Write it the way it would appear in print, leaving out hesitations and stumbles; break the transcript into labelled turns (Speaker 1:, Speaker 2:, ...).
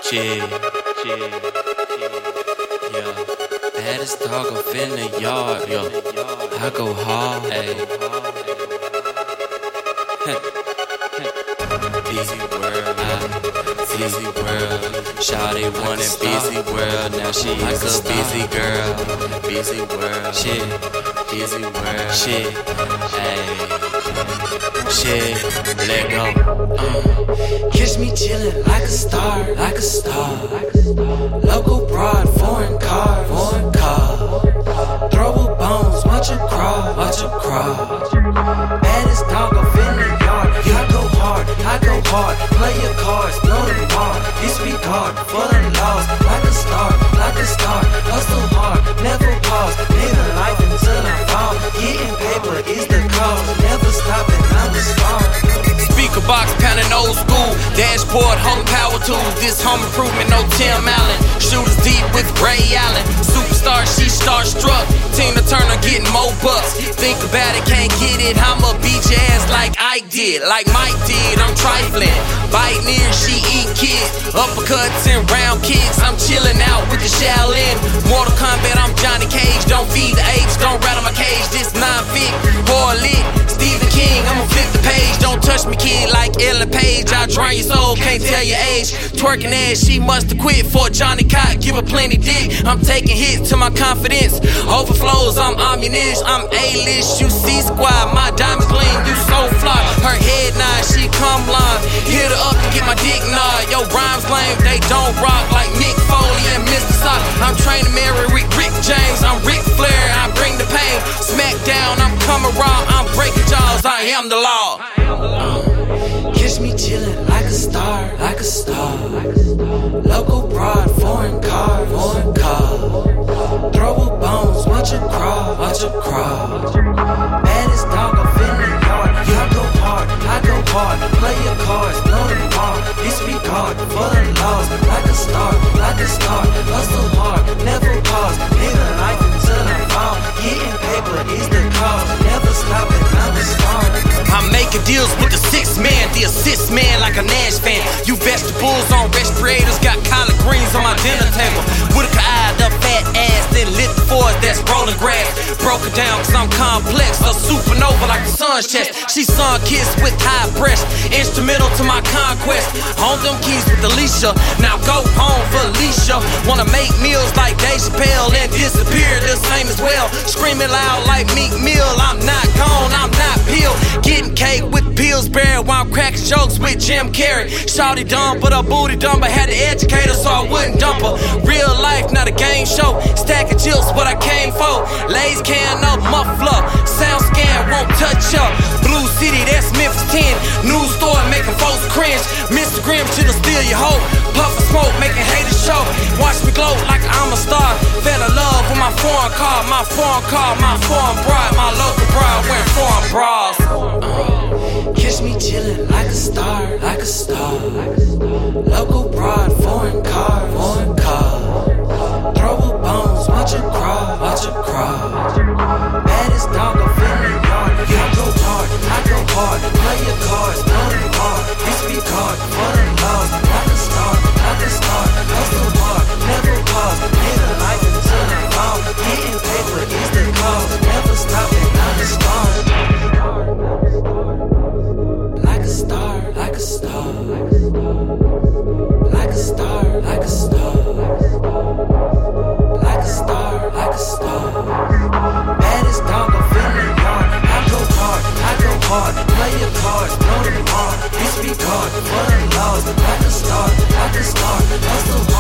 Speaker 1: Yeah. Baddest dog up in the yard, yo. I go hard, ayy. Busy world, busy world. Shawty wanted busy world, now she is a busy girl. Busy world, shit. Busy world, shit. Ayy, shit. Let go.
Speaker 2: Catch me chillin' like a star, like a star. Local broad, foreign car, foreign car. Throwable bones, watch her crawl, watch her crawl. Baddest dog off in the yard. I go hard, I go hard. Play your cards, blow them hard. Disregard for the loss, like a star, like a star. Hustle hard, never pause. Live a life until I fall. Getting paper is the cause. Never stopping, I'm the star.
Speaker 3: Speaker box pounding old school. Dashboard holding power tools. This home improvement, no Tim Allen. Shooters deep with Ray Allen. Superstar, she starstruck. Tina Turner getting more bucks. Think about it, can't get it. I'ma beat your ass like Ike did, like Mike did. I'm trifling. Biting ears, she eat kids. Uppercuts and round kicks. I'm chilling out with the Shaolin. Mortal Kombat, I'm Johnny Cage. Don't feed the apes, don't rattle my cage. This 9-fit, boy lit. Stephen King, I'ma flip the page. Don't touch me, kid, like Ellen Page. I drain your soul, can't tell your age. Twerking ass, she must have quit for Johnny Cott. Give her plenty dick. I'm taking hits to my confidence. Overflows, I'm omniscient. I'm A-list, you C-squad. My diamonds gleam, you so fly. Her head nod, she come live. Hit her up to get my dick nod. Yo, rhymes lame, they don't rock like Mick Foley and Mr. Sock. I'm training Mary with Rick James. I'm Ric Flair, I bring the pain. Smackdown, I'm coming raw. I'm breaking jaws, I am the law.
Speaker 2: Catch me chillin' like a star, like a star. Local broad, foreign car, foreign car. Throwable bones, watch her crawl, watch her crawl. Baddest dog off in the yard. I go hard, I go hard. Play your cards, blow them hard. Disregard for the laws. Like a star, like a star. Hustle hard, never pause. Live a life until I fall. Getting paper is the cause. Never stopping, I'm a star.
Speaker 3: I'm making deals with the 6th man, the assist man like a Nash fan. You vegetables on respirators, got collard greens on my dinner table. Whitaker eyed up fat ass, then lit the forest that's rolling grass. Broke it down cause I'm complex, a supernova like the sun's chest. She sun-kissed with high breast, instrumental to my conquest. On them keys with Alicia, now go home for Alicia. Wanna make meals like Dave Chappelle and disappear the same as well. Screaming loud like Meek Mill, I'm not gone, I'm not peeled. Getting cake with Pillsbury while I'm cracking jokes with Jim Carrey. Shawty dumb, but her booty dumb. I had to educate her so I wouldn't dump her. Real life, not a game show. Stack of chips, what I came for. Lays can up, muffler. Sound scan won't touch up. Blue City, that's Memphis 10. News store making folks cringe. Mr. Grimm should've steal your hope. Puff and smoke, making haters show. Watch me glow like I'm a star. Fell in love with my foreign car, my foreign car, my foreign bride. My local bride wearing foreign bras.
Speaker 2: Catch me chillin' like a star, like a star. Local broad, foreign car, foreign car. Throwable bones, watch her crawl, watch her crawl. Baddest dog off in the yard. I go hard, I go hard. Play your cards, blow them hard. Disregard for the laws. Like a star, like a star. Hustle hard, never pause. Live a life until I fall. Getting paper is the cause. Never stopping, I'm a star. Like a star, like a star. Like a star, like a star. Like a star, like a star. Baddest dog off in the yard. I go hard, I go hard. Play your cards, blow them hard. Disregard for the laws. Like a star, hustle